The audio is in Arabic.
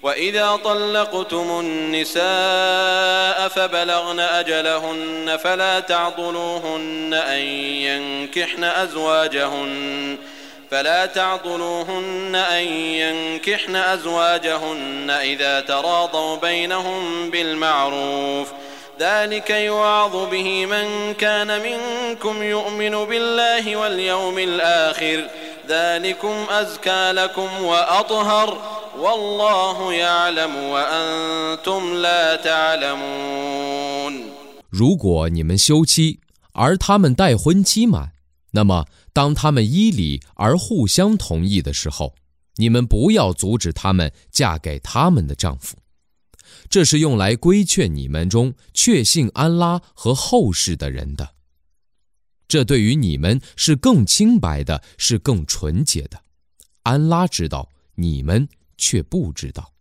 وإذا طلقتم النساء فبلغن أجلهن فلا تعضلوهن أن ينكحن أزواجهن إذا تراضوا بينهم بالمعروف ذلك يوعظ به من كان منكم يؤمن بالله واليوم الآخر ذلكم أزكى لكم وأطهر والله يعلم وأنتم لا تعلمون。 如果你们休妻，而他们待婚期满，那么当他们依礼而互相同意的时候，你们不要阻止他们嫁给他们的丈夫。这是用来规劝你们中确信安拉和后世的人的。这对于你们是更清白的，是更纯洁的。安拉知道，你们却不知道。